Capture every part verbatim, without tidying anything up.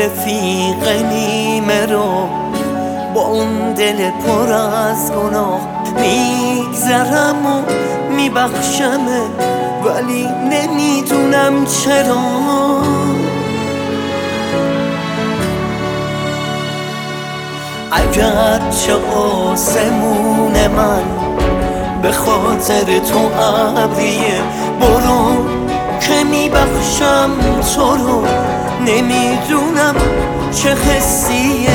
رفیق نیمه رو با اون دل پر از گناه میگذرم و میبخشمه، ولی نمیدونم چرا. اگر چه آسمون من به خاطر تو ابریه، برو که میبخشم تو رو، نمیدونم چه حسیه.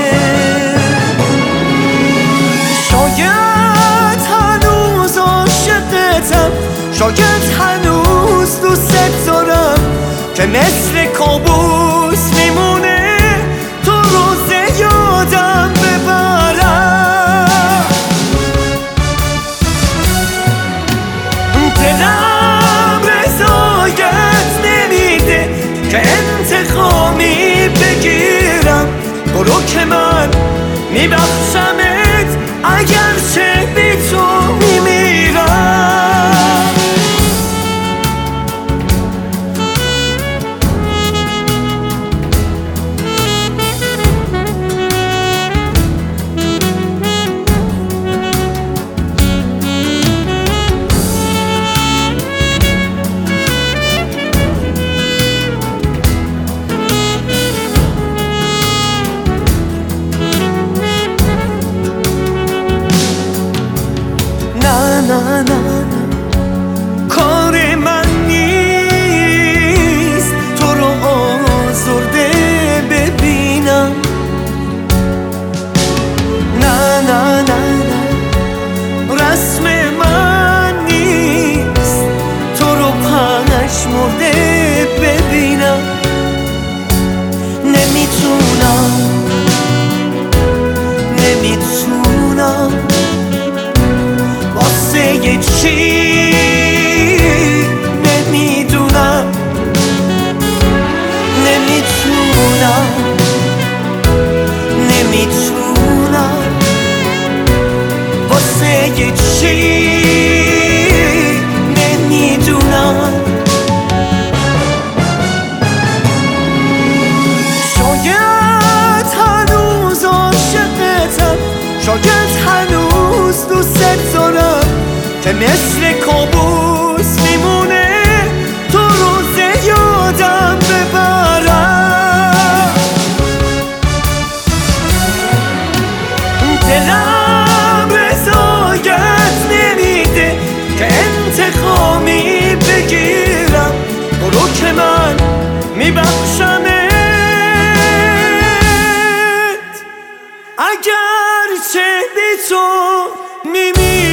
شاید هنوز عاشقتم، شاید هنوز دوست دارم، که مثل کابوس میمونه تو روز یادم ببرم. دلم رضایت نمیده که انتقامی بگیرم، برو که من میبخشمت اگر چه بی تو میمیرم. نه نه نه کار من نیست تو رو آزرده ببینم. نه نه نه نه رسم من نیست تو رو پشمرده ببینم. نمیتونم نمیتونم واسه یه چی نمیدونم، نمیتونم نمیتونم واسه یه چی نمیدونم. شاید هنوز عاشقتم، شاید هنوز دوست دارم، که مثل کابوس میمونه تو روز یادم ببرم. دلم رضایت نمیده که انتقامی بگیرم، برو که من میبخشمت اگر چه بی تو میمیرم.